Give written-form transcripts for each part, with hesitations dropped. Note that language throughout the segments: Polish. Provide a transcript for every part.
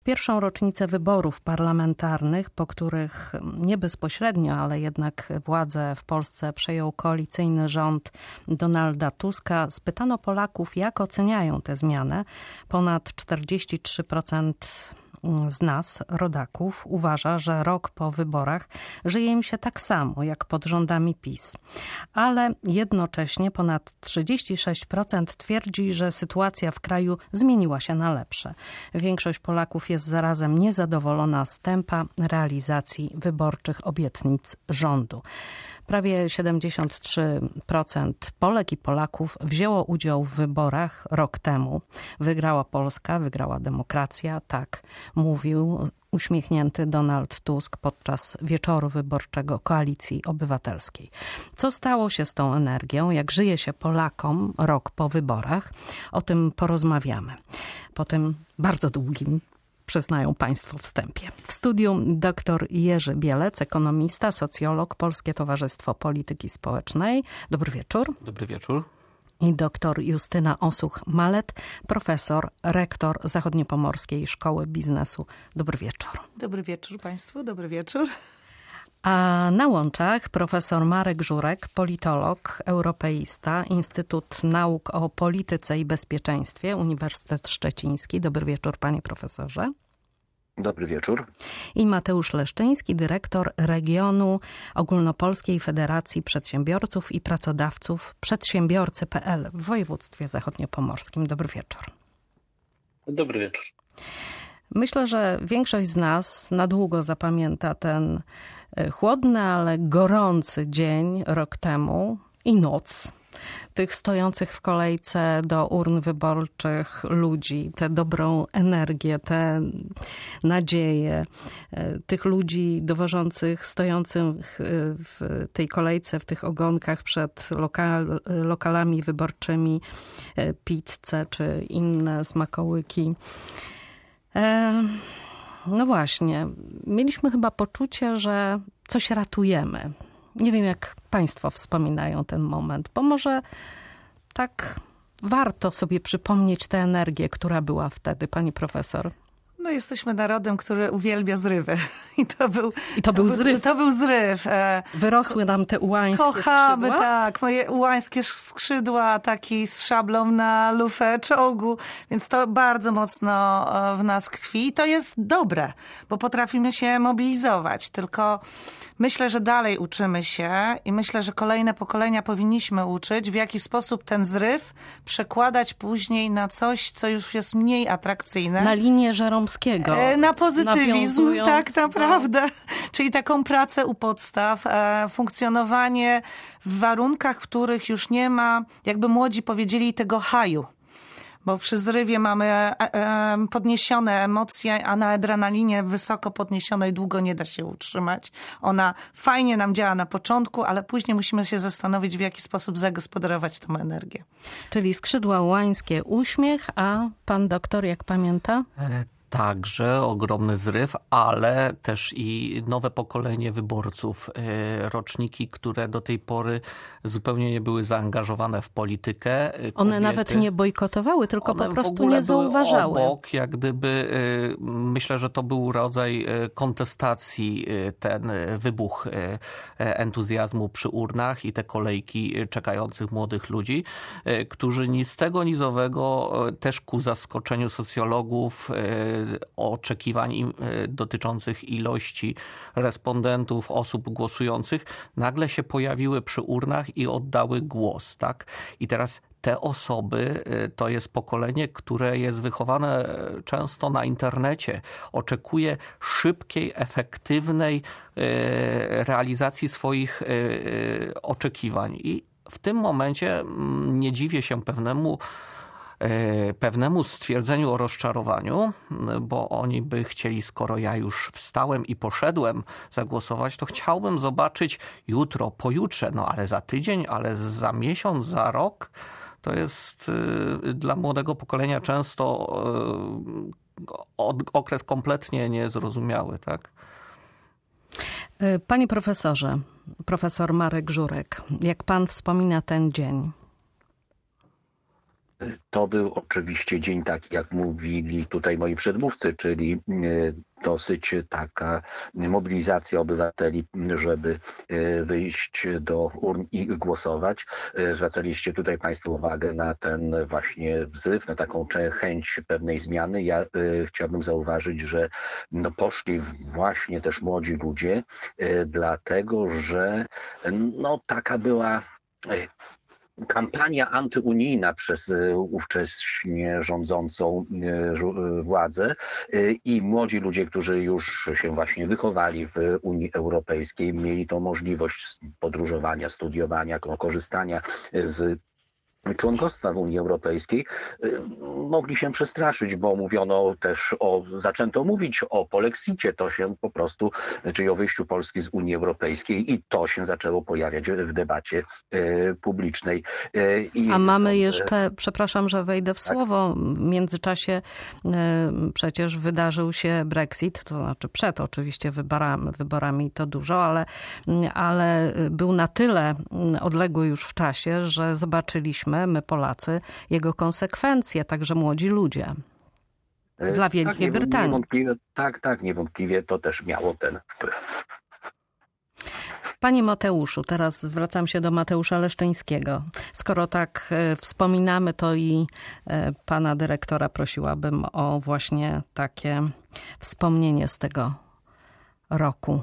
pierwszą rocznicę wyborów parlamentarnych, po których nie bezpośrednio, ale jednak władzę w Polsce przejął koalicyjny rząd Donalda Tuska, spytano Polaków, jak oceniają tę zmianę. Ponad 43% z nas, rodaków, uważa, że rok po wyborach żyje im się tak samo jak pod rządami PiS. Ale jednocześnie ponad 36% twierdzi, że sytuacja w kraju zmieniła się na lepsze. Większość Polaków jest zarazem niezadowolona z tempa realizacji wyborczych obietnic rządu. Prawie 73% Polek i Polaków wzięło udział w wyborach rok temu. Wygrała Polska, wygrała demokracja, tak mówił uśmiechnięty Donald Tusk podczas wieczoru wyborczego Koalicji Obywatelskiej. Co stało się z tą energią? Jak żyje się Polakom rok po wyborach? O tym porozmawiamy. Po tym bardzo długim, przyznają Państwo, wstępie. W studiu dr Jerzy Bielec, ekonomista, socjolog, Polskie Towarzystwo Polityki Społecznej. Dobry wieczór. Dobry wieczór. I dr Justyna Osuch-Malet, profesor, rektor Zachodniopomorskiej Szkoły Biznesu. Dobry wieczór. Dobry wieczór Państwu, dobry wieczór. A na łączach profesor Marek Żurek, politolog, europeista, Instytut Nauk o Polityce i Bezpieczeństwie, Uniwersytet Szczeciński. Dobry wieczór, panie profesorze. Dobry wieczór. I Mateusz Leszczyński, dyrektor regionu Ogólnopolskiej Federacji Przedsiębiorców i Pracodawców Przedsiębiorcy.pl w województwie zachodniopomorskim. Dobry wieczór. Dobry wieczór. Myślę, że większość z nas na długo zapamięta ten chłodny, ale gorący dzień rok temu i noc tych stojących w kolejce do urn wyborczych ludzi, tę dobrą energię, tę nadzieję, tych ludzi dowożących, stojących w tej kolejce, w tych ogonkach przed lokalami wyborczymi, pizzę czy inne smakołyki. No właśnie, mieliśmy chyba poczucie, że coś ratujemy. Nie wiem, jak Państwo wspominają ten moment, bo może tak warto sobie przypomnieć tę energię, która była wtedy, pani profesor. My jesteśmy narodem, który uwielbia zrywy. I to był zryw. To był zryw. Wyrosły nam te ułańskie Kochamy, skrzydła? tak. Moje ułańskie skrzydła, taki z szablą na lufę czołgu. Więc to bardzo mocno w nas tkwi. I to jest dobre, bo potrafimy się mobilizować. Tylko myślę, że dalej uczymy się i myślę, że kolejne pokolenia powinniśmy uczyć, w jaki sposób ten zryw przekładać później na coś, co już jest mniej atrakcyjne. Na linię Żeromskiego. Na pozytywizm, tak naprawdę. Czyli taką pracę u podstaw, funkcjonowanie w warunkach, w których już nie ma, jakby młodzi powiedzieli, tego haju. Bo przy zrywie mamy podniesione emocje, a na adrenalinie wysoko podniesionej długo nie da się utrzymać. Ona fajnie nam działa na początku, ale później musimy się zastanowić, w jaki sposób zagospodarować tą energię. Czyli skrzydła ułańskie, uśmiech, a pan doktor, jak pamięta? Także ogromny zryw, ale też i nowe pokolenie wyborców, roczniki, które do tej pory zupełnie nie były zaangażowane w politykę. One nawet nie bojkotowały, tylko po prostu nie zauważały. Były obok, jak gdyby, myślę, że to był rodzaj kontestacji, ten wybuch entuzjazmu przy urnach i te kolejki czekających młodych ludzi, którzy ni z tego, ni z owego, też ku zaskoczeniu socjologów, oczekiwań dotyczących ilości respondentów, osób głosujących, nagle się pojawiły przy urnach i oddały głos, tak? I teraz te osoby to jest pokolenie, które jest wychowane często na internecie, oczekuje szybkiej, efektywnej realizacji swoich oczekiwań. I w tym momencie nie dziwię się pewnemu stwierdzeniu o rozczarowaniu, bo oni by chcieli, skoro ja już wstałem i poszedłem zagłosować, to chciałbym zobaczyć jutro, pojutrze, no ale za tydzień, ale za miesiąc, za rok. To jest dla młodego pokolenia często okres kompletnie niezrozumiały, tak? Panie profesorze, profesor Marek Żurek, jak pan wspomina ten dzień? To był oczywiście dzień taki, jak mówili tutaj moi przedmówcy, czyli dosyć taka mobilizacja obywateli, żeby wyjść do urn i głosować. Zwracaliście tutaj Państwo uwagę na ten właśnie wzyw, na taką chęć pewnej zmiany. Ja chciałbym zauważyć, że poszli właśnie też młodzi ludzie, dlatego że taka była kampania antyunijna przez ówcześnie rządzącą władzę i młodzi ludzie, którzy już się właśnie wychowali w Unii Europejskiej, mieli tą możliwość podróżowania, studiowania, korzystania z członkostwa w Unii Europejskiej, mogli się przestraszyć, bo mówiono też zaczęto mówić o polexicie, to się po prostu, czyli o wyjściu Polski z Unii Europejskiej i to się zaczęło pojawiać w debacie publicznej. A mamy jeszcze, przepraszam, że wejdę w słowo, w międzyczasie przecież wydarzył się Brexit, to znaczy przed oczywiście wyborami to dużo, ale był na tyle odległy już w czasie, że zobaczyliśmy, my Polacy, jego konsekwencje, także młodzi ludzie dla Wielkiej Brytanii. Niewątpliwie to też miało ten wpływ. Panie Mateuszu, teraz zwracam się do Mateusza Leszczyńskiego. Skoro tak wspominamy, to i pana dyrektora prosiłabym o właśnie takie wspomnienie z tego roku.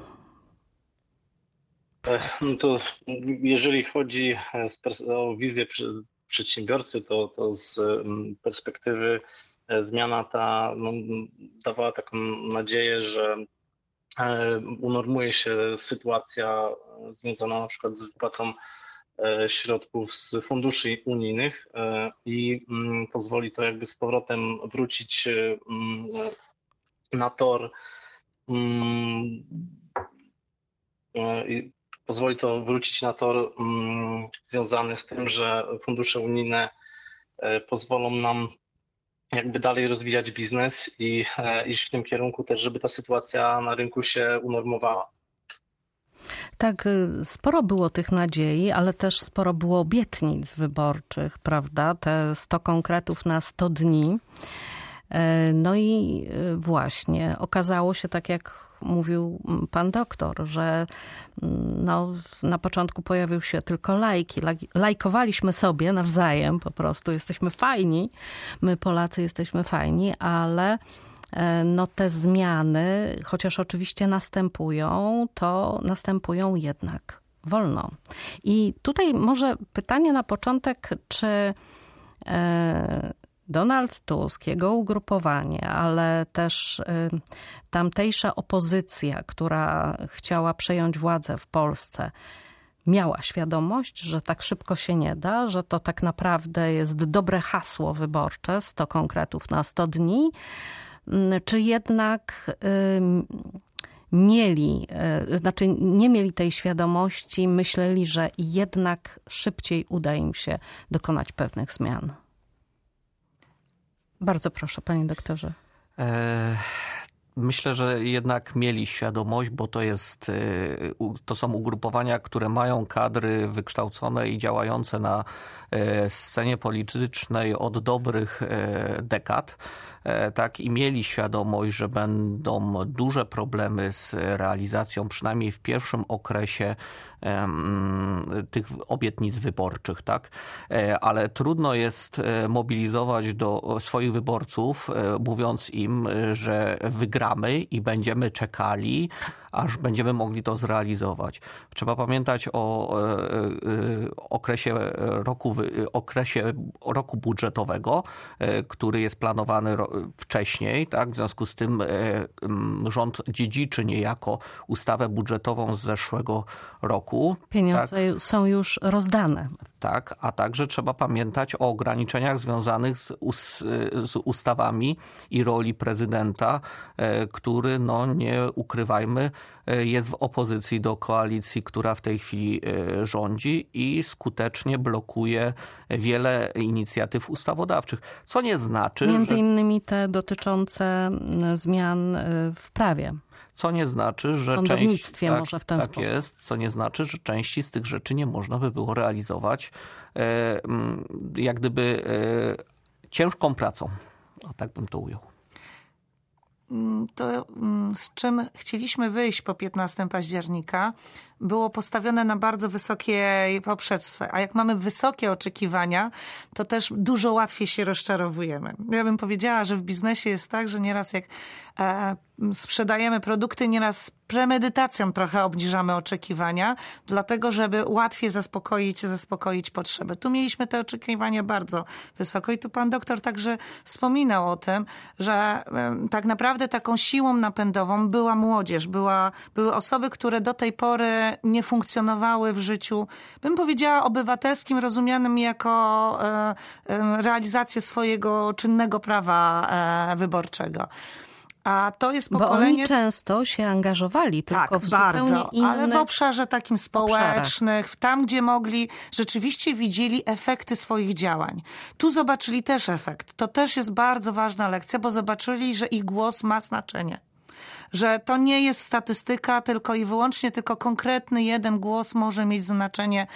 To jeżeli chodzi o wizję przedsiębiorcy, to z perspektywy zmiana ta dawała taką nadzieję, że unormuje się sytuacja związana na przykład z wypłatą środków z funduszy unijnych i pozwoli to jakby z powrotem wrócić na tor związany z tym, że fundusze unijne pozwolą nam jakby dalej rozwijać biznes i iść w tym kierunku też, żeby ta sytuacja na rynku się unormowała. Tak, sporo było tych nadziei, ale też sporo było obietnic wyborczych, prawda? Te 100 konkretów na 100 dni. No i właśnie okazało się, tak jak mówił pan doktor, że na początku pojawił się tylko lajki. Lajkowaliśmy sobie nawzajem po prostu. Jesteśmy fajni. My Polacy jesteśmy fajni, ale te zmiany, chociaż oczywiście następują, to następują jednak wolno. I tutaj może pytanie na początek, czy Donald Tusk, jego ugrupowanie, ale też tamtejsza opozycja, która chciała przejąć władzę w Polsce, miała świadomość, że tak szybko się nie da, że to tak naprawdę jest dobre hasło wyborcze, 100 konkretów na 100 dni, czy jednak nie mieli tej świadomości, myśleli, że jednak szybciej uda im się dokonać pewnych zmian. Bardzo proszę, panie doktorze. Myślę, że jednak mieli świadomość, bo to są ugrupowania, które mają kadry wykształcone i działające na scenie politycznej od dobrych dekad. Tak, i mieli świadomość, że będą duże problemy z realizacją, przynajmniej w pierwszym okresie tych obietnic wyborczych, tak? Ale trudno jest mobilizować do swoich wyborców, mówiąc im, że wygramy i będziemy czekali, aż będziemy mogli to zrealizować. Trzeba pamiętać o okresie roku budżetowego, który jest planowany wcześniej, tak? W związku z tym rząd dziedziczy niejako ustawę budżetową z zeszłego roku. Pieniądze są już rozdane. Tak, a także trzeba pamiętać o ograniczeniach związanych z ustawami i roli prezydenta który, no nie ukrywajmy, jest w opozycji do koalicji, która w tej chwili rządzi i skutecznie blokuje wiele inicjatyw ustawodawczych, co nie znaczy, między innymi te dotyczące zmian w prawie. Co nie znaczy, że w sądownictwie może w ten sposób. Jest, co nie znaczy, że części z tych rzeczy nie można by było realizować jak gdyby ciężką pracą. O, tak bym to ujął. To, z czym chcieliśmy wyjść po 15 października, było postawione na bardzo wysokiej poprzeczce. A jak mamy wysokie oczekiwania, to też dużo łatwiej się rozczarowujemy. Ja bym powiedziała, że w biznesie jest tak, że nieraz jak sprzedajemy produkty, nieraz z premedytacją trochę obniżamy oczekiwania, dlatego żeby łatwiej zaspokoić potrzeby. Tu mieliśmy te oczekiwania bardzo wysoko i tu pan doktor także wspominał o tym, że tak naprawdę taką siłą napędową była młodzież, były osoby, które do tej pory nie funkcjonowały w życiu, bym powiedziała, obywatelskim, rozumianym jako realizację swojego czynnego prawa wyborczego. A to jest pokolenie... Bo oni często się angażowali, tylko w zupełnie innych... ale w obszarze takim społecznych, tam gdzie mogli, rzeczywiście widzieli efekty swoich działań. Tu zobaczyli też efekt. To też jest bardzo ważna lekcja, bo zobaczyli, że ich głos ma znaczenie. Że to nie jest statystyka tylko i wyłącznie, tylko konkretny jeden głos może mieć znaczenie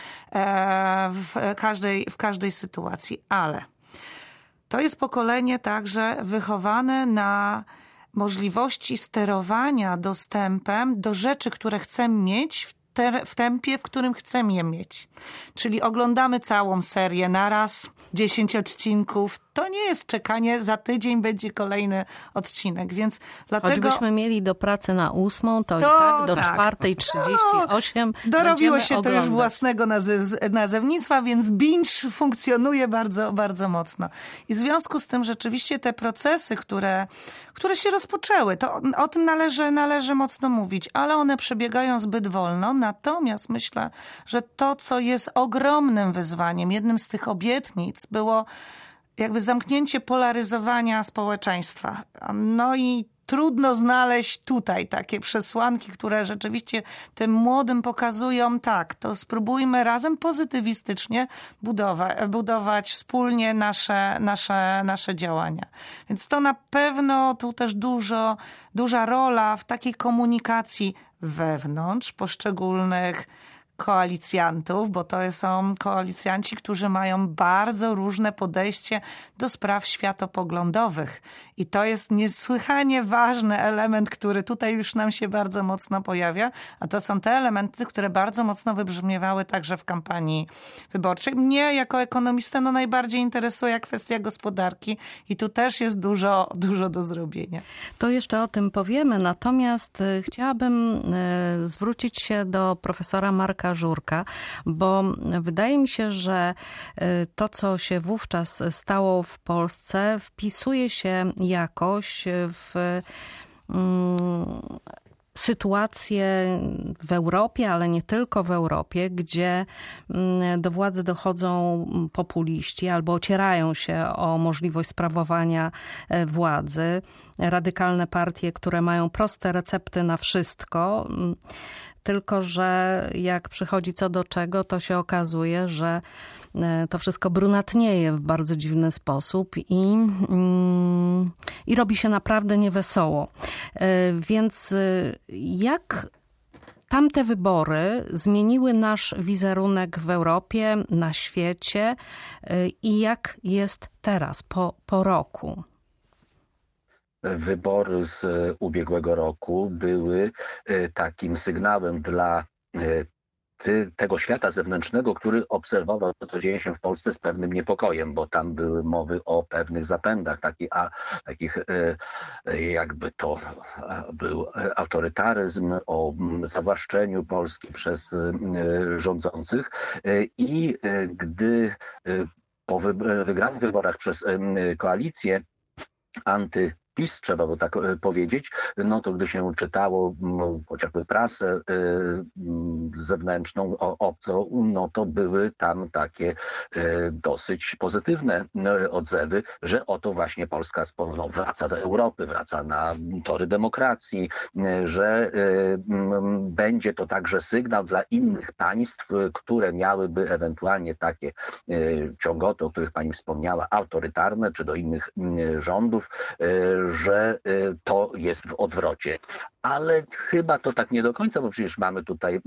w każdej sytuacji. Ale to jest pokolenie także wychowane na możliwości sterowania dostępem do rzeczy, które chcemy mieć w tempie, w którym chcemy je mieć. Czyli oglądamy całą serię naraz, 10 odcinków. To nie jest czekanie, za tydzień będzie kolejny odcinek, więc dlatego... Choćbyśmy mieli do pracy na 8, to i tak do 4:38 dorobiło się oglądać. To już własnego nazewnictwa, więc binge funkcjonuje bardzo, bardzo mocno. I w związku z tym rzeczywiście te procesy, które się rozpoczęły, to o tym należy mocno mówić, ale one przebiegają zbyt wolno. Natomiast myślę, że to, co jest ogromnym wyzwaniem, jednym z tych obietnic było jakby zamknięcie polaryzowania społeczeństwa. No i trudno znaleźć tutaj takie przesłanki, które rzeczywiście tym młodym pokazują, tak, to spróbujmy razem pozytywistycznie budować wspólnie nasze działania. Więc to na pewno tu też duża rola w takiej komunikacji wewnątrz poszczególnych koalicjantów, bo to są koalicjanci, którzy mają bardzo różne podejście do spraw światopoglądowych. I to jest niesłychanie ważny element, który tutaj już nam się bardzo mocno pojawia, a to są te elementy, które bardzo mocno wybrzmiewały także w kampanii wyborczej. Mnie jako ekonomistę najbardziej interesuje kwestia gospodarki i tu też jest dużo do zrobienia. To jeszcze o tym powiemy, natomiast chciałabym zwrócić się do profesora Marka Żurka, bo wydaje mi się, że to, co się wówczas stało w Polsce, wpisuje się jakoś w sytuację w Europie, ale nie tylko w Europie, gdzie do władzy dochodzą populiści albo ocierają się o możliwość sprawowania władzy. Radykalne partie, które mają proste recepty na wszystko, tylko że jak przychodzi co do czego, to się okazuje, że to wszystko brunatnieje w bardzo dziwny sposób i robi się naprawdę niewesoło. Więc jak tamte wybory zmieniły nasz wizerunek w Europie, na świecie i jak jest teraz, po roku? Wybory z ubiegłego roku były takim sygnałem dla tego świata zewnętrznego, który obserwował to, co dzieje się w Polsce z pewnym niepokojem, bo tam były mowy o pewnych zapędach, takich jakby to był autorytaryzm, o zawłaszczeniu Polski przez rządzących. I gdy po wygranych wyborach przez koalicję PiS, trzeba by tak powiedzieć, no to gdy się czytało chociażby prasę zewnętrzną, obcą, no to były tam takie dosyć pozytywne odzewy, że oto właśnie Polska wraca do Europy, wraca na tory demokracji, że będzie to także sygnał dla innych państw, które miałyby ewentualnie takie ciągoty, o których pani wspomniała, autorytarne, czy do innych rządów, że to jest w odwrocie. Ale chyba to tak nie do końca, bo przecież mamy tutaj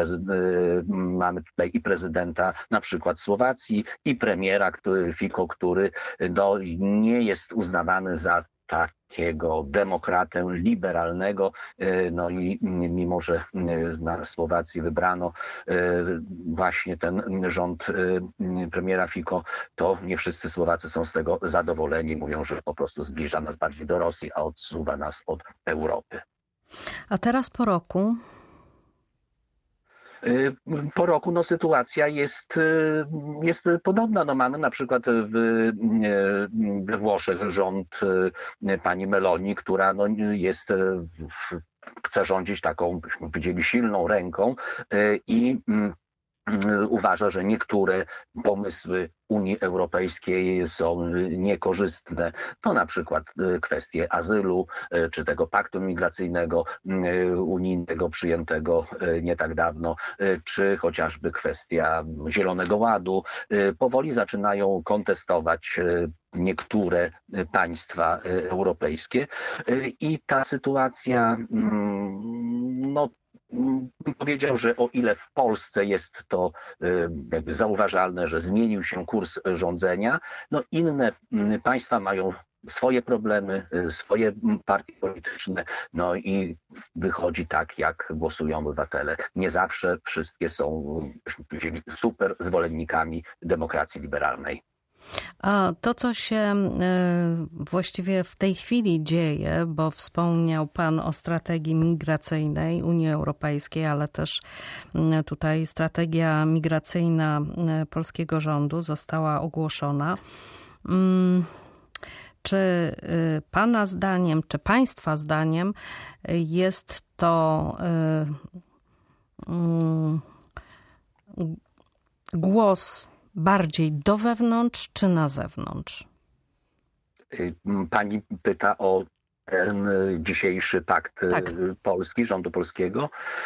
i prezydenta na przykład Słowacji i premiera Fico, który nie jest uznawany za takiego demokratę liberalnego, no i mimo, że na Słowacji wybrano właśnie ten rząd premiera Fico, to nie wszyscy Słowacy są z tego zadowoleni. Mówią, że po prostu zbliża nas bardziej do Rosji, a odsuwa nas od Europy. A teraz po roku? Po roku no, sytuacja jest podobna. No, mamy na przykład we Włoszech rząd pani Meloni, która no, chce rządzić taką, byśmy powiedzieli, silną ręką i uważa, że niektóre pomysły Unii Europejskiej są niekorzystne. To na przykład kwestie azylu, czy tego paktu migracyjnego unijnego przyjętego nie tak dawno, czy chociażby kwestia Zielonego Ładu. Powoli zaczynają kontestować niektóre państwa europejskie i ta sytuacja, no, bym powiedział, że o ile w Polsce jest to jakby zauważalne, że zmienił się kurs rządzenia, no inne państwa mają swoje problemy, swoje partie polityczne, no i wychodzi tak, jak głosują obywatele. Nie zawsze wszystkie są, byśmy powiedzieli, super zwolennikami demokracji liberalnej. A to, co się właściwie w tej chwili dzieje, bo wspomniał Pan o strategii migracyjnej Unii Europejskiej, ale też tutaj strategia migracyjna polskiego rządu została ogłoszona. Czy Pana zdaniem, czy Państwa zdaniem jest to głos bardziej do wewnątrz czy na zewnątrz? Pani pyta o ten dzisiejszy pakt polski, rządu polskiego.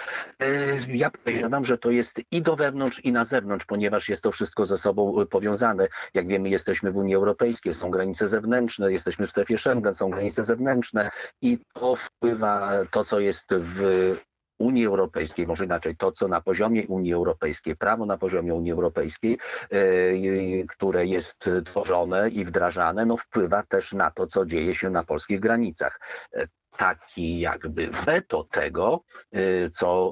Ja podejrzewam, że to jest i do wewnątrz, i na zewnątrz, ponieważ jest to wszystko ze sobą powiązane. Jak wiemy, jesteśmy w Unii Europejskiej, są granice zewnętrzne, jesteśmy w strefie Schengen, są granice zewnętrzne i to wpływa, to co jest w Unii Europejskiej, może inaczej, to co na poziomie Unii Europejskiej, prawo na poziomie Unii Europejskiej, które jest tworzone i wdrażane, no wpływa też na to, co dzieje się na polskich granicach. Taki jakby weto tego, co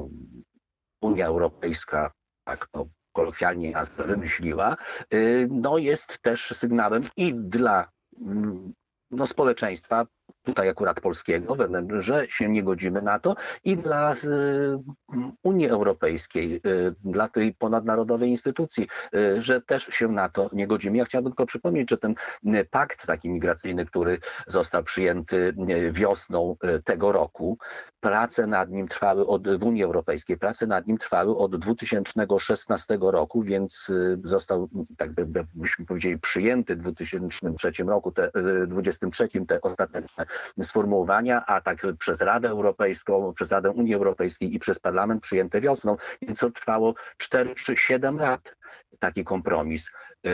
Unia Europejska, tak to kolokwialnie nazwę, wymyśliła, no jest też sygnałem i dla społeczeństwa, tutaj akurat polskiego, że się nie godzimy na to, i dla Unii Europejskiej, dla tej ponadnarodowej instytucji, że też się na to nie godzimy. Ja chciałbym tylko przypomnieć, że ten pakt taki migracyjny, który został przyjęty wiosną tego roku, prace nad nim trwały w Unii Europejskiej, prace nad nim trwały od 2016 roku, więc został, tak byśmy powiedzieli, przyjęty w 2023 roku, 2023 te ostateczne sformułowania, a tak przez Radę Europejską, przez Radę Unii Europejskiej i przez Parlament przyjęte wiosną, więc to trwało 4 czy 7 lat, taki kompromis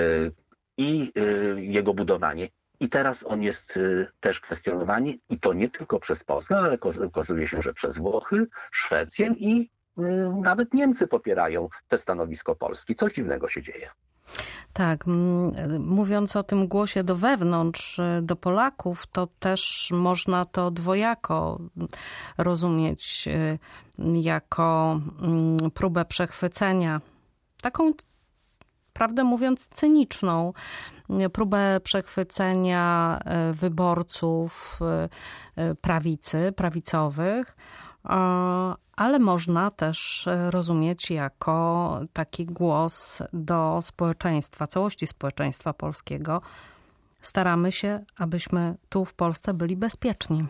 i jego budowanie. I teraz on jest też kwestionowany i to nie tylko przez Polskę, ale okazuje się, że przez Włochy, Szwecję i nawet Niemcy popierają te stanowisko Polski. Coś dziwnego się dzieje. Tak, mówiąc o tym głosie do wewnątrz, do Polaków, to też można to dwojako rozumieć jako próbę przechwycenia, taką, prawdę mówiąc, cyniczną próbę przechwycenia wyborców prawicy, prawicowych, ale można też rozumieć jako taki głos do społeczeństwa, całości społeczeństwa polskiego staramy się, abyśmy tu w Polsce byli bezpieczni.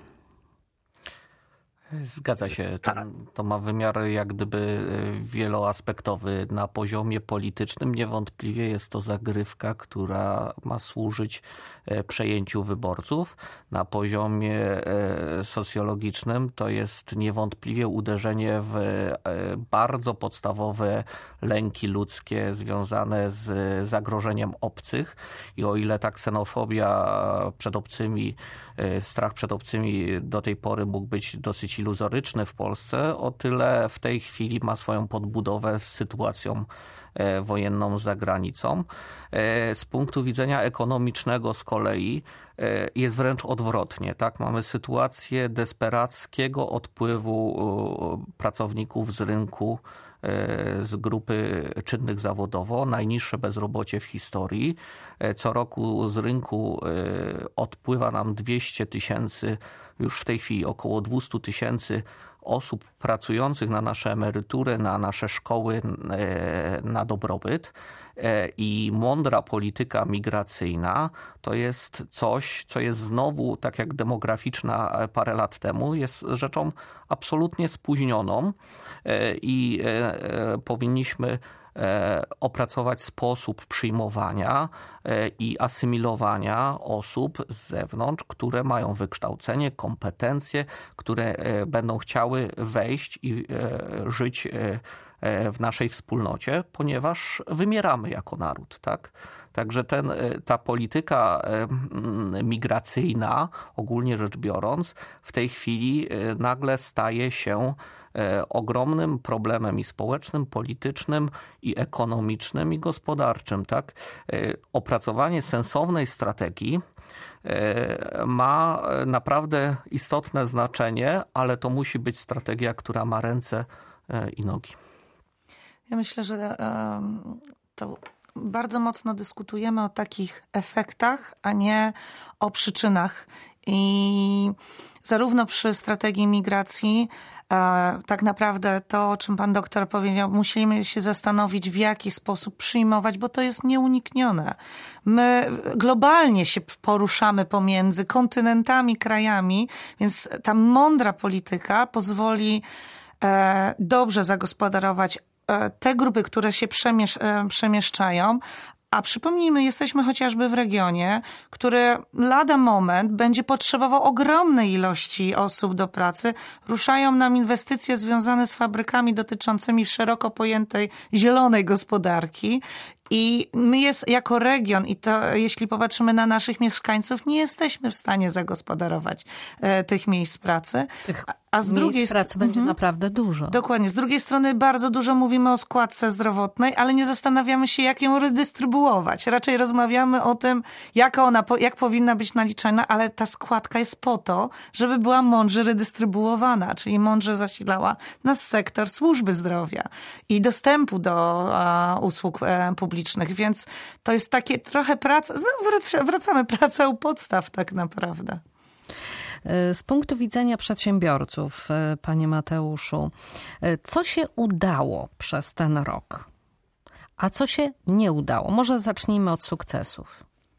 Zgadza się. To ma wymiar jak gdyby wieloaspektowy. Na poziomie politycznym niewątpliwie jest to zagrywka, która ma służyć przejęciu wyborców. Na poziomie socjologicznym to jest niewątpliwie uderzenie w bardzo podstawowe lęki ludzkie związane z zagrożeniem obcych. I o ile ta ksenofobia przed obcymi, strach przed obcymi do tej pory mógł być dosyć iluzoryczny w Polsce, o tyle w tej chwili ma swoją podbudowę z sytuacją wojenną za granicą. Z punktu widzenia ekonomicznego z kolei jest wręcz odwrotnie. Tak? Mamy sytuację desperackiego odpływu pracowników z rynku, z grupy czynnych zawodowo, najniższe bezrobocie w historii. Co roku z rynku odpływa nam 200 000, już w tej chwili około 200 000 osób pracujących na nasze emerytury, na nasze szkoły, na dobrobyt. I mądra polityka migracyjna to jest coś, co jest znowu, tak jak demograficzna parę lat temu, jest rzeczą absolutnie spóźnioną i powinniśmy opracować sposób przyjmowania i asymilowania osób z zewnątrz, które mają wykształcenie, kompetencje, które będą chciały wejść i żyć w naszej wspólnocie, ponieważ wymieramy jako naród, tak? Także ta polityka migracyjna, ogólnie rzecz biorąc, w tej chwili nagle staje się ogromnym problemem i społecznym, politycznym, i ekonomicznym, i gospodarczym. Tak? Opracowanie sensownej strategii ma naprawdę istotne znaczenie, ale to musi być strategia, która ma ręce i nogi. Ja myślę, że to bardzo mocno dyskutujemy o takich efektach, a nie o przyczynach. I zarówno przy strategii migracji, tak naprawdę to, o czym pan doktor powiedział, musimy się zastanowić, w jaki sposób przyjmować, bo to jest nieuniknione. My globalnie się poruszamy pomiędzy kontynentami, krajami, więc ta mądra polityka pozwoli dobrze zagospodarować te grupy, które się przemieszczają. A przypomnijmy, jesteśmy chociażby w regionie, który lada moment będzie potrzebował ogromnej ilości osób do pracy. Ruszają nam inwestycje związane z fabrykami dotyczącymi szeroko pojętej zielonej gospodarki. I my jako region, i to jeśli popatrzymy na naszych mieszkańców, nie jesteśmy w stanie zagospodarować tych miejsc pracy. A z drugiej pracy będzie naprawdę dużo. Dokładnie. Z drugiej strony bardzo dużo mówimy o składce zdrowotnej, ale nie zastanawiamy się, jak ją redystrybuować. Raczej rozmawiamy o tym, jak powinna być naliczana, ale ta składka jest po to, żeby była mądrze redystrybuowana, czyli mądrze zasilała nas sektor służby zdrowia i dostępu do usług publicznych. Więc to jest takie trochę praca, wracamy praca u podstaw tak naprawdę. Z punktu widzenia przedsiębiorców, panie Mateuszu, co się udało przez ten rok, a co się nie udało? Może zacznijmy od sukcesów.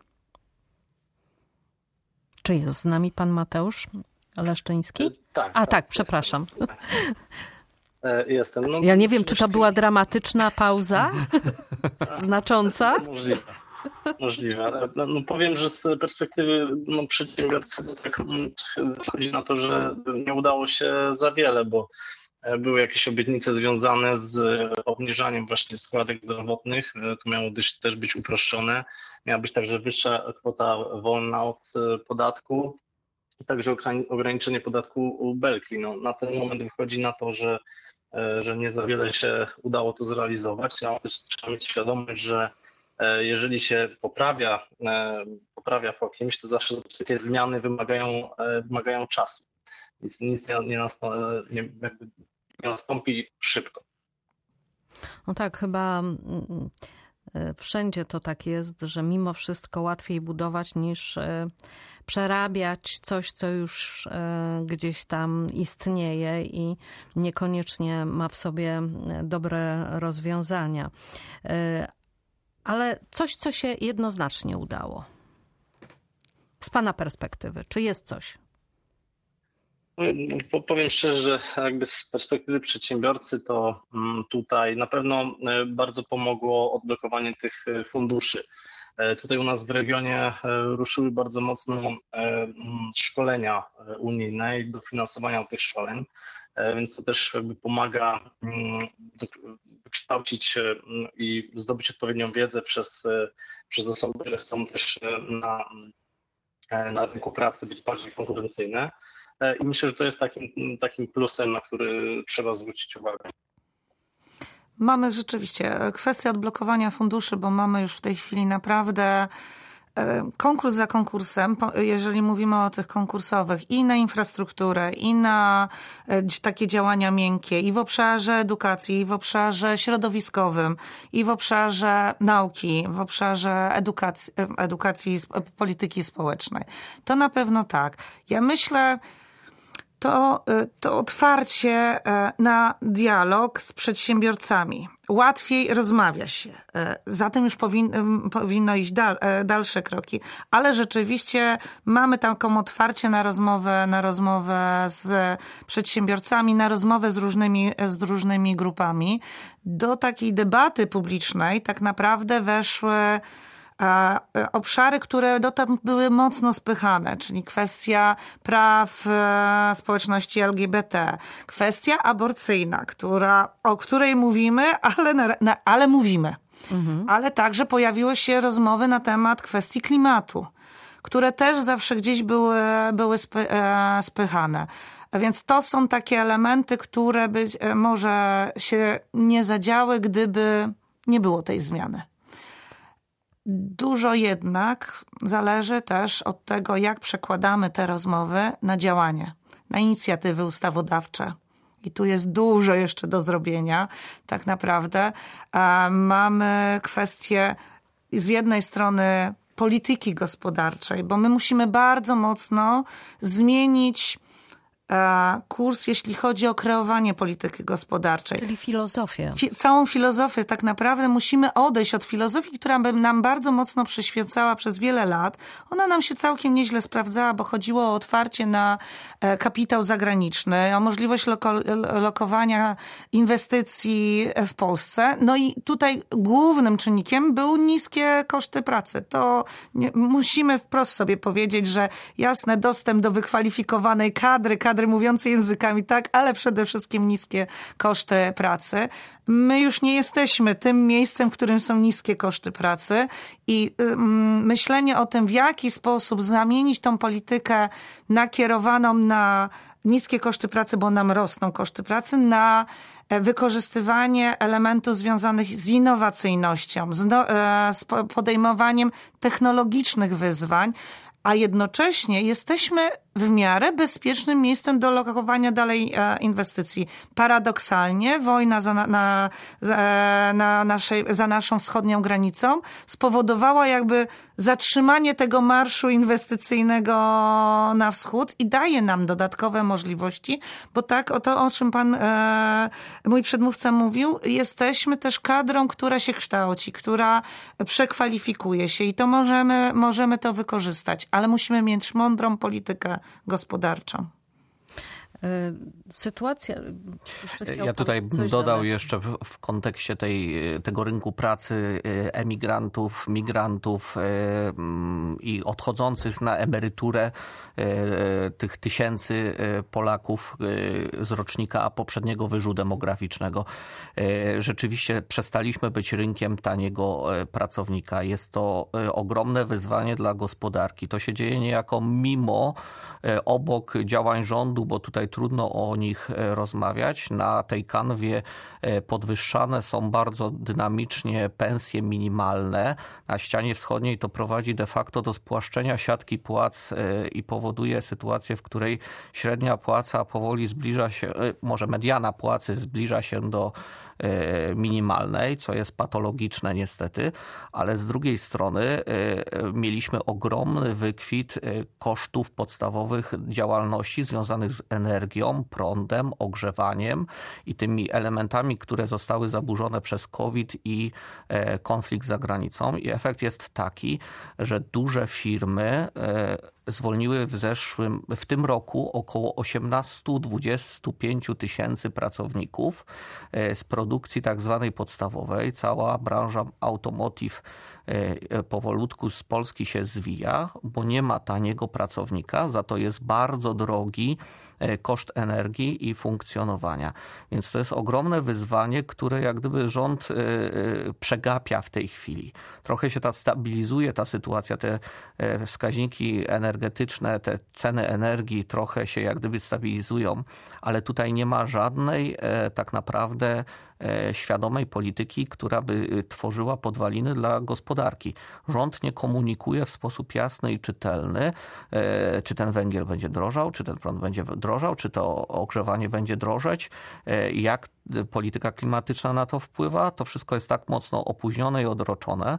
Czy jest z nami pan Mateusz Leszczyński? Tak, przepraszam. Jestem. Ja nie wiem, czy to była dramatyczna pauza? Znacząca? Możliwe. No powiem, że z perspektywy przedsiębiorcy tak chodzi na to, że nie udało się za wiele, bo były jakieś obietnice związane z obniżaniem właśnie składek zdrowotnych. To miało też być uproszczone. Miała być także wyższa kwota wolna od podatku i także ograniczenie podatku Belki. No, na ten moment wychodzi na to, że nie za wiele się udało to zrealizować, ale też trzeba mieć świadomość, że jeżeli się poprawia po kimś, to zawsze takie zmiany wymagają czasu. Więc nic nie nastąpi szybko. No tak, chyba wszędzie to tak jest, że mimo wszystko łatwiej budować niż przerabiać coś, co już gdzieś tam istnieje i niekoniecznie ma w sobie dobre rozwiązania. Ale coś, co się jednoznacznie udało. Z pana perspektywy, czy jest coś? Powiem szczerze, że jakby z perspektywy przedsiębiorcy to tutaj na pewno bardzo pomogło odblokowanie tych funduszy. Tutaj u nas w regionie ruszyły bardzo mocno szkolenia unijne i dofinansowania tych szkoleń, więc to też jakby pomaga wykształcić i zdobyć odpowiednią wiedzę przez osoby, które chcą też na rynku pracy być bardziej konkurencyjne. I myślę, że to jest takim plusem, na który trzeba zwrócić uwagę. Mamy rzeczywiście kwestię odblokowania funduszy, bo mamy już w tej chwili naprawdę konkurs za konkursem, jeżeli mówimy o tych konkursowych, i na infrastrukturę, i na takie działania miękkie, i w obszarze edukacji, i w obszarze środowiskowym, i w obszarze nauki, w obszarze edukacji polityki społecznej. To na pewno tak. Ja myślę, to otwarcie na dialog z przedsiębiorcami. Łatwiej rozmawia się. Za tym już powinno iść dalsze kroki. Ale rzeczywiście mamy taką otwarcie na rozmowę z przedsiębiorcami, na rozmowę z różnymi grupami. Do takiej debaty publicznej tak naprawdę weszły obszary, które dotąd były mocno spychane, czyli kwestia praw społeczności LGBT, kwestia aborcyjna, o której mówimy, ale mówimy. Ale także pojawiły się rozmowy na temat kwestii klimatu, które też zawsze gdzieś były spychane. Więc to są takie elementy, które być może się nie zadziały, gdyby nie było tej zmiany. Dużo jednak zależy też od tego, jak przekładamy te rozmowy na działanie, na inicjatywy ustawodawcze. I tu jest dużo jeszcze do zrobienia, tak naprawdę. Mamy kwestię z jednej strony polityki gospodarczej, bo my musimy bardzo mocno zmienić kurs, jeśli chodzi o kreowanie polityki gospodarczej. Czyli filozofię. Całą filozofię tak naprawdę musimy odejść od filozofii, która by nam bardzo mocno przyświecała przez wiele lat. Ona nam się całkiem nieźle sprawdzała, bo chodziło o otwarcie na kapitał zagraniczny, o możliwość lokowania inwestycji w Polsce. No i tutaj głównym czynnikiem były niskie koszty pracy. To musimy wprost sobie powiedzieć, że jasne, dostęp do wykwalifikowanej kadry mówiącej językami, tak, ale przede wszystkim niskie koszty pracy. My już nie jesteśmy tym miejscem, w którym są niskie koszty pracy i myślenie o tym, w jaki sposób zamienić tą politykę nakierowaną na niskie koszty pracy, bo nam rosną koszty pracy, na wykorzystywanie elementów związanych z innowacyjnością, z podejmowaniem technologicznych wyzwań, a jednocześnie jesteśmy w miarę bezpiecznym miejscem do lokowania dalej inwestycji. Paradoksalnie wojna za naszą wschodnią granicą spowodowała jakby zatrzymanie tego marszu inwestycyjnego na wschód i daje nam dodatkowe możliwości, bo tak, o czym mój przedmówca mówił, jesteśmy też kadrą, która się kształci, która przekwalifikuje się i to możemy to wykorzystać, ale musimy mieć mądrą politykę gospodarczą. Sytuacja... Ja tutaj bym dodał jeszcze w kontekście tego rynku pracy emigrantów, migrantów i odchodzących na emeryturę tych tysięcy Polaków z rocznika poprzedniego wyżu demograficznego. Rzeczywiście przestaliśmy być rynkiem taniego pracownika. Jest to ogromne wyzwanie dla gospodarki. To się dzieje niejako obok działań rządu, bo tutaj trudno o nich rozmawiać. Na tej kanwie podwyższane są bardzo dynamicznie pensje minimalne. Na ścianie wschodniej to prowadzi de facto do spłaszczenia siatki płac i powoduje sytuację, w której średnia płaca powoli zbliża się, może mediana płacy zbliża się do minimalnej, co jest patologiczne niestety, ale z drugiej strony mieliśmy ogromny wykwit kosztów podstawowych działalności związanych z energią, prądem, ogrzewaniem i tymi elementami, które zostały zaburzone przez COVID i konflikt za granicą. I efekt jest taki, że duże firmy zwolniły w tym roku około 18-25 tysięcy pracowników z produkcji tak zwanej podstawowej. Cała branża automotive powolutku z Polski się zwija, bo nie ma taniego pracownika, za to jest bardzo drogi koszt energii i funkcjonowania. Więc to jest ogromne wyzwanie, które jak gdyby rząd przegapia w tej chwili. Trochę się stabilizuje ta sytuacja, te wskaźniki energetyczne, te ceny energii trochę się jak gdyby stabilizują, ale tutaj nie ma żadnej tak naprawdę świadomej polityki, która by tworzyła podwaliny dla gospodarki. Rząd nie komunikuje w sposób jasny i czytelny, czy ten węgiel będzie drożał, czy ten prąd będzie drożał, czy to ogrzewanie będzie drożeć, jak polityka klimatyczna na to wpływa. To wszystko jest tak mocno opóźnione i odroczone,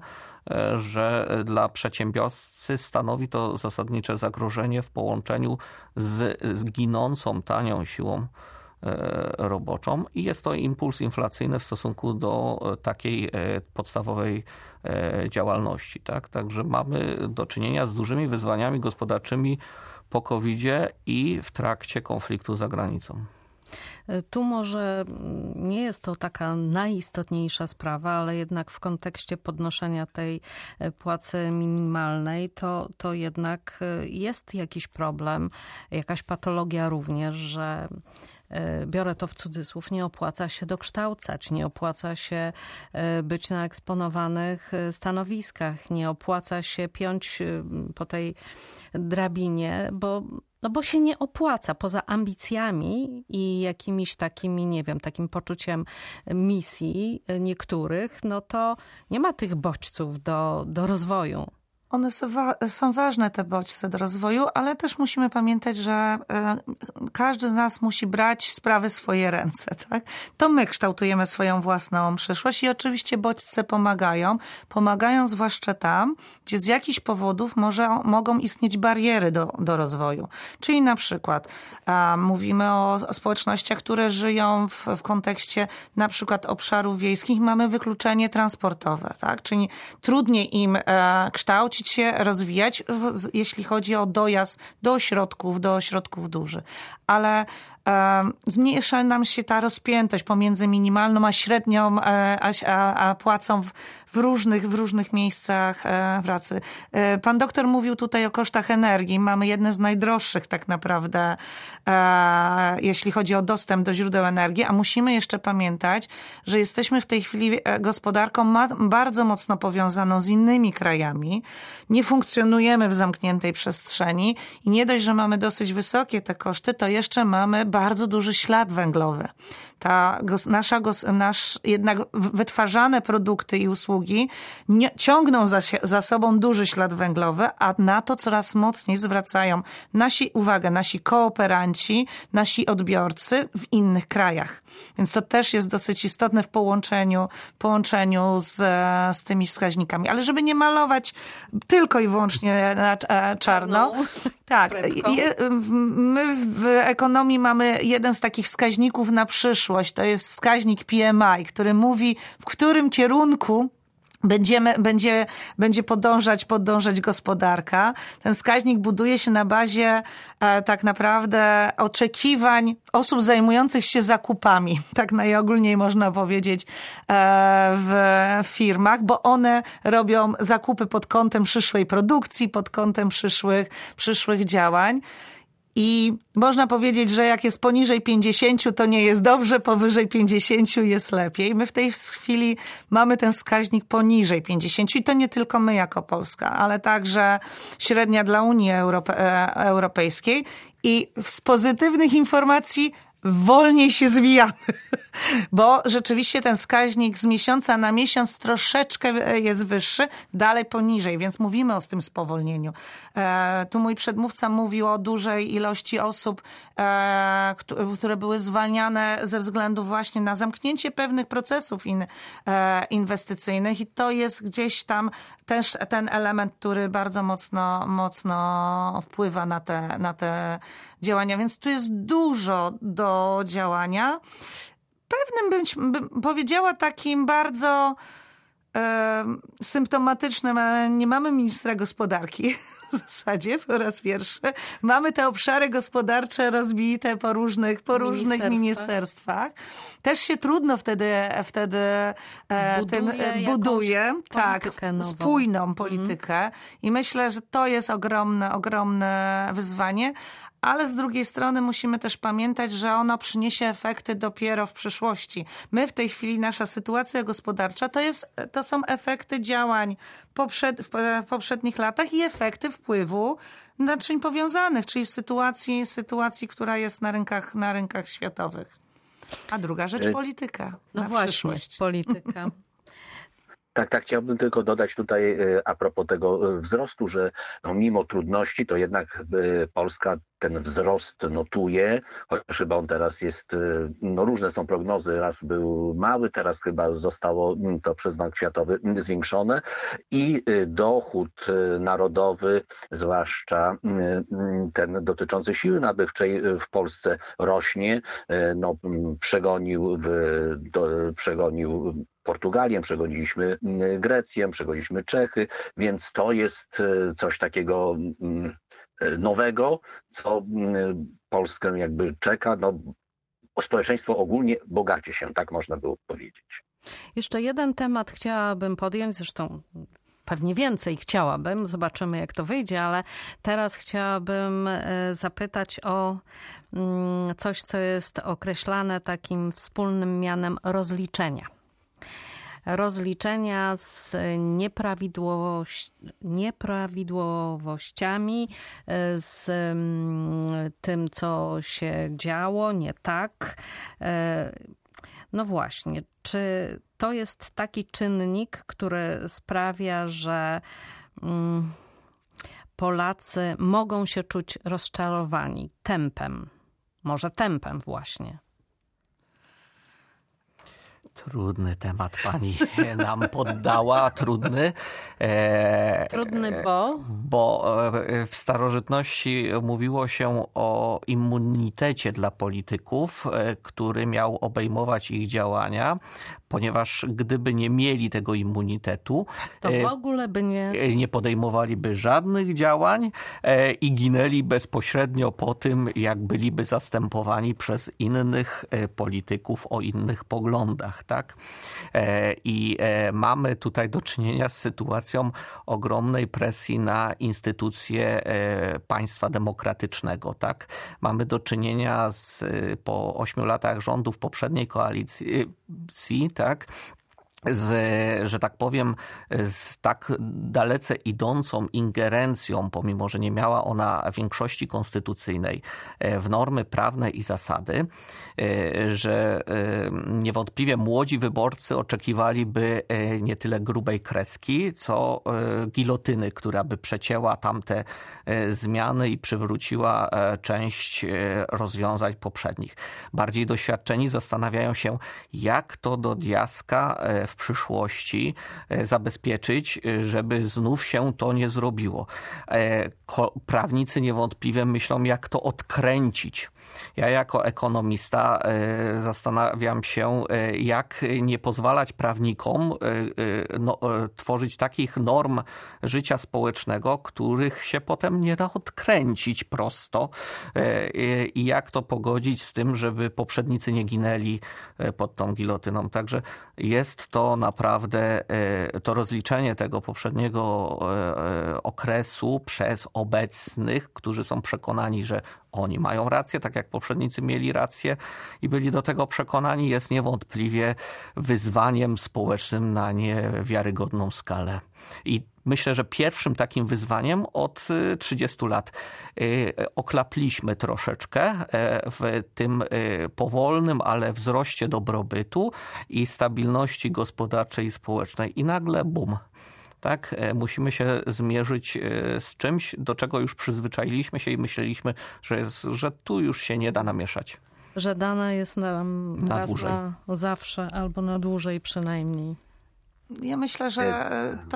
że dla przedsiębiorcy stanowi to zasadnicze zagrożenie w połączeniu z ginącą tanią siłą roboczą i jest to impuls inflacyjny w stosunku do takiej podstawowej działalności. Tak? Także mamy do czynienia z dużymi wyzwaniami gospodarczymi po COVID-zie i w trakcie konfliktu za granicą. Tu może nie jest to taka najistotniejsza sprawa, ale jednak w kontekście podnoszenia tej płacy minimalnej to jednak jest jakiś problem, jakaś patologia również, że biorę to w cudzysłów, nie opłaca się dokształcać, nie opłaca się być na eksponowanych stanowiskach, nie opłaca się piąć po tej drabinie, bo się nie opłaca. Poza ambicjami i jakimiś takimi, nie wiem, takim poczuciem misji niektórych, no to nie ma tych bodźców do rozwoju. One są ważne, te bodźce do rozwoju, ale też musimy pamiętać, że każdy z nas musi brać sprawy w swoje ręce. Tak? To my kształtujemy swoją własną przyszłość i oczywiście bodźce pomagają. Pomagają zwłaszcza tam, gdzie z jakichś powodów mogą istnieć bariery do rozwoju. Czyli na przykład mówimy o społecznościach, które żyją w kontekście na przykład obszarów wiejskich. Mamy wykluczenie transportowe, tak? Czyli trudniej im kształcić się, rozwijać, jeśli chodzi o dojazd do ośrodków dużych. Ale zmniejsza nam się ta rozpiętość pomiędzy minimalną a średnią, a płacą w różnych miejscach pracy. Pan doktor mówił tutaj o kosztach energii. Mamy jedne z najdroższych tak naprawdę, jeśli chodzi o dostęp do źródeł energii, a musimy jeszcze pamiętać, że jesteśmy w tej chwili gospodarką bardzo mocno powiązaną z innymi krajami. Nie funkcjonujemy w zamkniętej przestrzeni i nie dość, że mamy dosyć wysokie te koszty, to jeszcze mamy bardzo duży ślad węglowy. Jednak wytwarzane produkty i usługi ciągną za sobą duży ślad węglowy, a na to coraz mocniej zwracają nasi kooperanci, nasi odbiorcy w innych krajach. Więc to też jest dosyć istotne w połączeniu z tymi wskaźnikami. Ale żeby nie malować tylko i wyłącznie na czarno. Tak, my w ekonomii mamy jeden z takich wskaźników na przyszłość. To jest wskaźnik PMI, który mówi, w którym kierunku będzie podążać gospodarka. Ten wskaźnik buduje się na bazie tak naprawdę oczekiwań osób zajmujących się zakupami. Tak najogólniej można powiedzieć w firmach, bo one robią zakupy pod kątem przyszłej produkcji, pod kątem przyszłych działań. I można powiedzieć, że jak jest poniżej 50, to nie jest dobrze, powyżej 50 jest lepiej. My w tej chwili mamy ten wskaźnik poniżej 50 i to nie tylko my jako Polska, ale także średnia dla Unii Europejskiej. I z pozytywnych informacji wolniej się zwijamy. Bo rzeczywiście ten wskaźnik z miesiąca na miesiąc troszeczkę jest wyższy, dalej poniżej, więc mówimy o tym spowolnieniu. Tu mój przedmówca mówił o dużej ilości osób, które były zwalniane ze względu właśnie na zamknięcie pewnych procesów inwestycyjnych i to jest gdzieś tam też ten element, który bardzo mocno wpływa na te działania, więc tu jest dużo do działania. Pewnym bym powiedziała takim bardzo symptomatycznym, ale nie mamy ministra gospodarki w zasadzie po raz pierwszy. Mamy te obszary gospodarcze rozbite po różnych ministerstwach. Też się trudno wtedy buduje spójną politykę i myślę, że to jest ogromne wyzwanie. Ale z drugiej strony musimy też pamiętać, że ono przyniesie efekty dopiero w przyszłości. My w tej chwili, nasza sytuacja gospodarcza to są efekty działań w poprzednich latach i efekty wpływu naczyń powiązanych, czyli sytuacji, która jest na rynkach światowych. A druga rzecz polityka. No właśnie, polityka. Tak, chciałbym tylko dodać tutaj a propos tego wzrostu, że mimo trudności to jednak Polska ten wzrost notuje, chociaż chyba on teraz jest, różne są prognozy, raz był mały, teraz chyba zostało to przez Bank Światowy zwiększone i dochód narodowy, zwłaszcza ten dotyczący siły nabywczej w Polsce rośnie, przegonił Portugalię, przegoniliśmy Grecję, przegoniliśmy Czechy, więc to jest coś takiego nowego, co Polskę jakby czeka. Społeczeństwo ogólnie bogaci się, tak można było powiedzieć. Jeszcze jeden temat chciałabym podjąć, zresztą pewnie więcej chciałabym, zobaczymy jak to wyjdzie, ale teraz chciałabym zapytać o coś, co jest określane takim wspólnym mianem rozliczenia. Rozliczenia z nieprawidłowościami, z tym, co się działo nie tak. No właśnie, czy to jest taki czynnik, który sprawia, że Polacy mogą się czuć rozczarowani tempem, może tempem właśnie? Trudny temat pani nam poddała, trudny. Trudny bo? Bo w starożytności mówiło się o immunitecie dla polityków, który miał obejmować ich działania, ponieważ gdyby nie mieli tego immunitetu, to w ogóle by nie podejmowaliby żadnych działań i ginęli bezpośrednio po tym, jak byliby zastępowani przez innych polityków o innych poglądach. Tak? I mamy tutaj do czynienia z sytuacją ogromnej presji na instytucje państwa demokratycznego. Tak? Mamy do czynienia po 8 latach rządów poprzedniej koalicji, tak? Że tak powiem, z tak dalece idącą ingerencją, pomimo że nie miała ona większości konstytucyjnej, w normy prawne i zasady, że niewątpliwie młodzi wyborcy oczekiwaliby nie tyle grubej kreski, co gilotyny, która by przecięła tamte zmiany i przywróciła część rozwiązań poprzednich. Bardziej doświadczeni zastanawiają się, jak to do diaska w przyszłości zabezpieczyć, żeby znów się to nie zrobiło. Prawnicy niewątpliwie myślą, jak to odkręcić. Ja jako ekonomista zastanawiam się, jak nie pozwalać prawnikom tworzyć takich norm życia społecznego, których się potem nie da odkręcić prosto i jak to pogodzić z tym, żeby poprzednicy nie ginęli pod tą gilotyną. Także jest to naprawdę to rozliczenie tego poprzedniego okresu przez obecnych, którzy są przekonani, że oni mają rację, tak jak poprzednicy mieli rację i byli do tego przekonani, jest niewątpliwie wyzwaniem społecznym na niewiarygodną skalę. I myślę, że pierwszym takim wyzwaniem od 30 lat. Oklapliśmy troszeczkę w tym powolnym, ale wzroście dobrobytu i stabilności gospodarczej i społecznej. I nagle bum. Tak, musimy się zmierzyć z czymś, do czego już przyzwyczailiśmy się i myśleliśmy, że tu już się nie da namieszać. Że dane jest nam na raz dłużej. na zawsze albo na dłużej przynajmniej. Ja myślę, że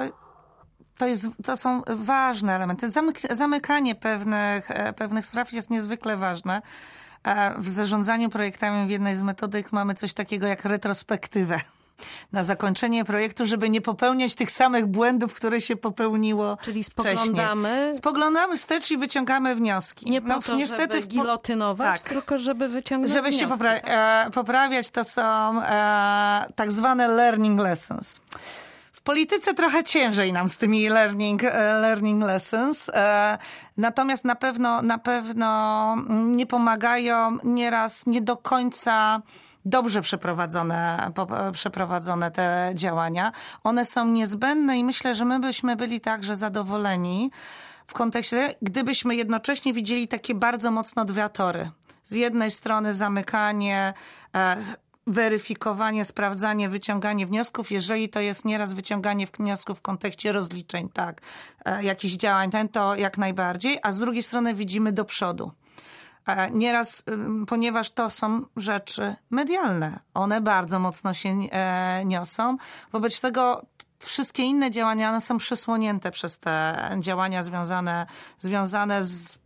to są ważne elementy. Zamykanie pewnych spraw jest niezwykle ważne. W zarządzaniu projektami w jednej z metodyk mamy coś takiego jak retrospektywę na zakończenie projektu, żeby nie popełniać tych samych błędów, które się popełniło Czyli wcześniej. Spoglądamy wstecz i wyciągamy wnioski. Nie po to, niestety, żeby gilotynować, tylko żeby wyciągnąć wnioski. Żeby się poprawiać, to są tak zwane learning lessons. W polityce trochę ciężej nam z tymi learning lessons, natomiast na pewno nie pomagają nieraz nie do końca dobrze przeprowadzone te działania. One są niezbędne i myślę, że my byśmy byli także zadowoleni w kontekście, gdybyśmy jednocześnie widzieli takie bardzo mocno dwie tory. Z jednej strony zamykanie, weryfikowanie, sprawdzanie, wyciąganie wniosków, jeżeli to jest nieraz wyciąganie wniosków w kontekście rozliczeń, tak, jakichś działań, to jak najbardziej, a z drugiej strony widzimy do przodu. Nieraz, ponieważ to są rzeczy medialne, one bardzo mocno się niosą, wobec tego wszystkie inne działania, one są przysłonięte przez te działania związane z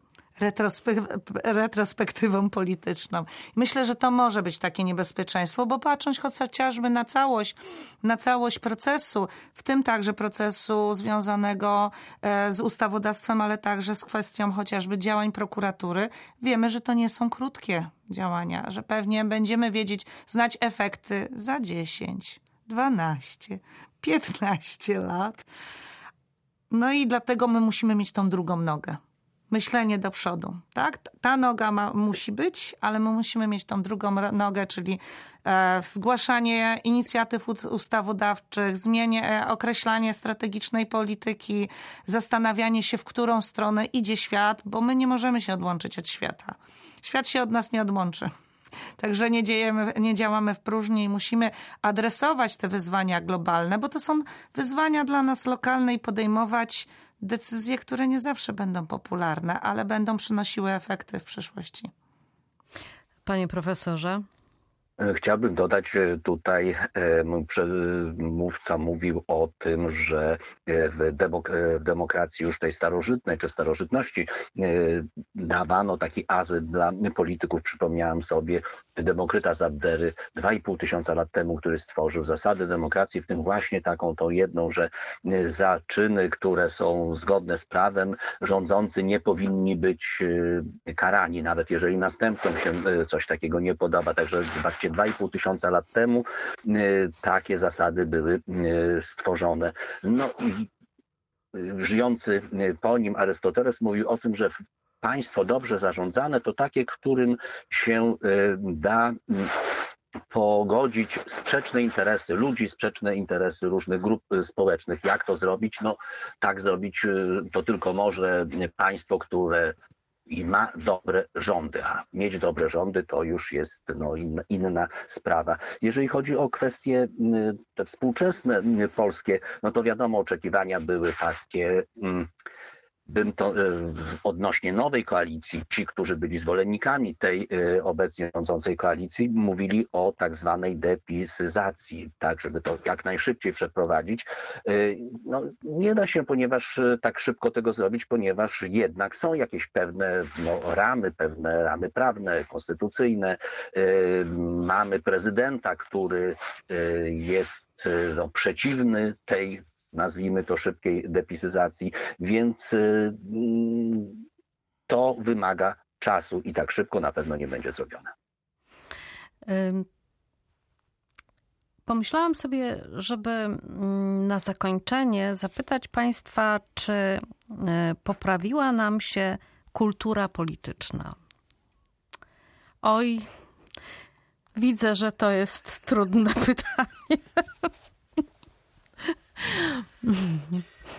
retrospektywą polityczną. Myślę, że to może być takie niebezpieczeństwo, bo patrząc chociażby na całość procesu, w tym także procesu związanego z ustawodawstwem, ale także z kwestią chociażby działań prokuratury, wiemy, że to nie są krótkie działania, że pewnie będziemy znać efekty za 10, 12, 15 lat. No i dlatego my musimy mieć tą drugą nogę. Myślenie do przodu, tak? Ta noga musi być, ale my musimy mieć tą drugą nogę, czyli zgłaszanie inicjatyw ustawodawczych, określanie strategicznej polityki, zastanawianie się, w którą stronę idzie świat, bo my nie możemy się odłączyć od świata. Świat się od nas nie odłączy. Także nie działamy w próżni i musimy adresować te wyzwania globalne, bo to są wyzwania dla nas lokalne i podejmować decyzje, które nie zawsze będą popularne, ale będą przynosiły efekty w przyszłości. Panie profesorze. Chciałbym dodać, że tutaj przedmówca mówił o tym, że w demokracji już tej starożytnej czy starożytności dawano taki azyl dla polityków. Przypomniałem sobie Demokryta z Abdery 2,5 tysiąca lat temu, który stworzył zasady demokracji, w tym właśnie taką tą jedną, że za czyny, które są zgodne z prawem, rządzący nie powinni być karani, nawet jeżeli następcom się coś takiego nie podoba. Także zobaczcie, 2,5 tysiąca lat temu takie zasady były stworzone. No i żyjący po nim Arystoteles mówił o tym, że państwo dobrze zarządzane to takie, którym się da pogodzić sprzeczne interesy ludzi, sprzeczne interesy różnych grup społecznych. Jak to zrobić? No tak zrobić to tylko może państwo, które i ma dobre rządy, a mieć dobre rządy to już jest inna sprawa. Jeżeli chodzi o kwestie te współczesne polskie, no to wiadomo, oczekiwania były takie, odnośnie nowej koalicji, ci, którzy byli zwolennikami tej obecnie rządzącej koalicji, mówili o tak zwanej depisyzacji, tak, żeby to jak najszybciej przeprowadzić. No, nie da się, ponieważ tak szybko tego zrobić, ponieważ jednak są jakieś pewne ramy prawne, konstytucyjne. Mamy prezydenta, który jest przeciwny tej, nazwijmy to, szybkiej depisyzacji, więc to wymaga czasu i tak szybko na pewno nie będzie zrobione. Pomyślałam sobie, żeby na zakończenie zapytać Państwa, czy poprawiła nam się kultura polityczna? Oj, widzę, że to jest trudne pytanie.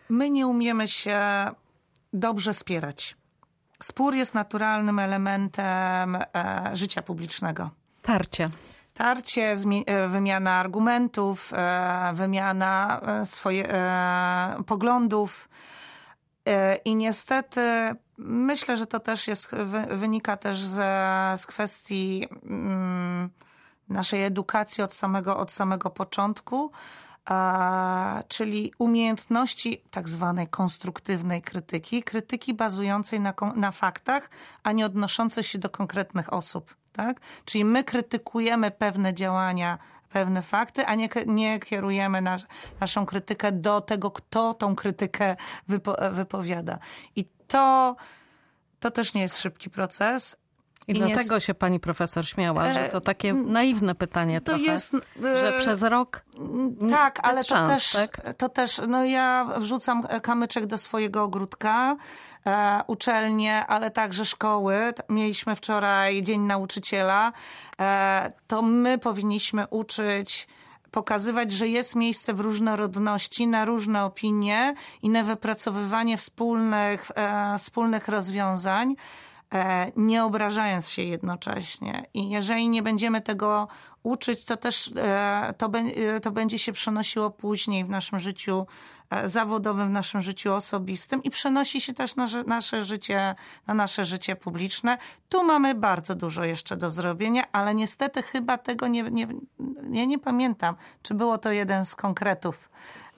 my nie umiemy się dobrze spierać. Spór jest naturalnym elementem życia publicznego. Tarcie, wymiana argumentów, wymiana poglądów. I niestety myślę, że to też wynika też z kwestii naszej edukacji od samego początku, czyli umiejętności tak zwanej konstruktywnej krytyki bazującej na faktach, a nie odnoszącej się do konkretnych osób. Tak? Czyli my krytykujemy pewne działania, pewne fakty, a nie kierujemy naszą krytykę do tego, kto tą krytykę wypowiada. I to też nie jest szybki proces. I dlatego się pani profesor śmiała, że to takie naiwne pytanie to trochę, jest, że przez rok tak, ale szans, to też ja wrzucam kamyczek do swojego ogródka, uczelnie, ale także szkoły. Mieliśmy wczoraj Dzień Nauczyciela. To my powinniśmy pokazywać, że jest miejsce w różnorodności, na różne opinie i na wypracowywanie wspólnych rozwiązań, nie obrażając się jednocześnie. I jeżeli nie będziemy tego uczyć, to też to będzie się przenosiło później w naszym życiu zawodowym, w naszym życiu osobistym i przenosi się też na nasze życie publiczne. Tu mamy bardzo dużo jeszcze do zrobienia, ale niestety chyba tego nie pamiętam, czy było to jeden z konkretów.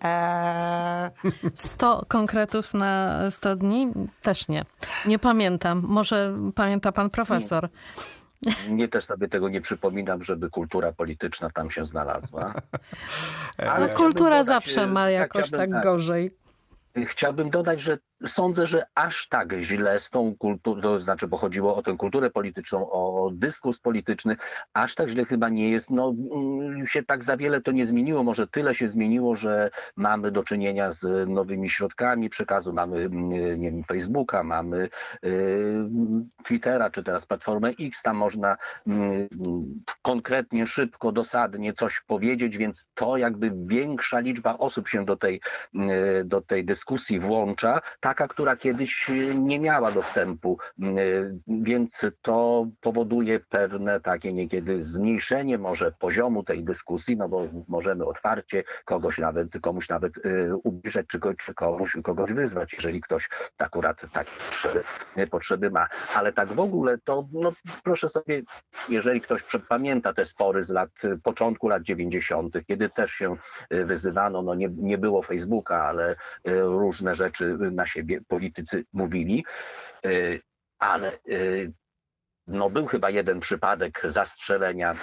100 konkretów na 100 dni? Też nie. Nie pamiętam. Może pamięta pan profesor? Nie, też sobie tego nie przypominam, żeby kultura polityczna tam się znalazła. Ale kultura zawsze ma jakoś tak gorzej. Chciałbym dodać, że sądzę, że aż tak źle z tą kulturą, to znaczy, bo chodziło o tę kulturę polityczną, o dyskurs polityczny, aż tak źle chyba nie jest. Się tak za wiele to nie zmieniło. Może tyle się zmieniło, że mamy do czynienia z nowymi środkami przekazu. Mamy, nie wiem, Facebooka, mamy Twittera, czy teraz Platformę X. Tam można konkretnie, szybko, dosadnie coś powiedzieć, więc to jakby większa liczba osób się do tej dyskusji włącza. Taka, która kiedyś nie miała dostępu, więc to powoduje pewne takie niekiedy zmniejszenie może poziomu tej dyskusji, no bo możemy otwarcie komuś nawet ubliżać, czy kogoś wyzwać, jeżeli ktoś akurat takie potrzeby ma. Ale tak w ogóle to, proszę sobie, jeżeli ktoś pamięta te spory z początku lat 90., kiedy też się wyzywano, nie było Facebooka, ale różne rzeczy na siebie politycy mówili, ale był chyba jeden przypadek zastrzelenia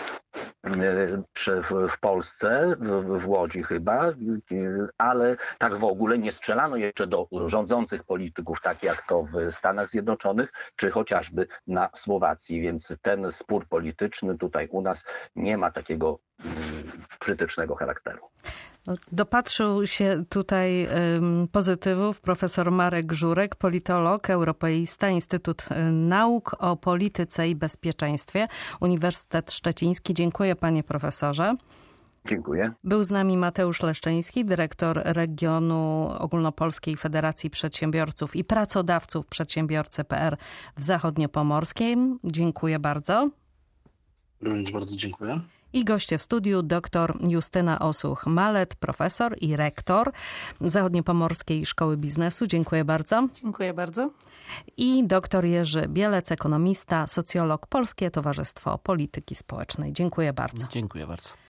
w Polsce, w Łodzi chyba, ale tak w ogóle nie strzelano jeszcze do rządzących polityków, tak jak to w Stanach Zjednoczonych, czy chociażby na Słowacji, więc ten spór polityczny tutaj u nas nie ma takiego krytycznego charakteru. Dopatrzył się tutaj pozytywów profesor Marek Żurek, politolog, europeista, Instytut Nauk o Polityce i Bezpieczeństwie, Uniwersytet Szczeciński. Dziękuję panie profesorze. Dziękuję. Był z nami Mateusz Leszczyński, dyrektor regionu Ogólnopolskiej Federacji Przedsiębiorców i Pracodawców Przedsiębiorcy.pl w Zachodniopomorskiem. Dziękuję bardzo. Również bardzo dziękuję. I goście w studiu dr Justyna Osuch-Malet, profesor i rektor Zachodniopomorskiej Szkoły Biznesu. Dziękuję bardzo. Dziękuję bardzo. I dr Jerzy Bielec, ekonomista, socjolog, Polskie Towarzystwo Polityki Społecznej. Dziękuję bardzo. Dziękuję bardzo.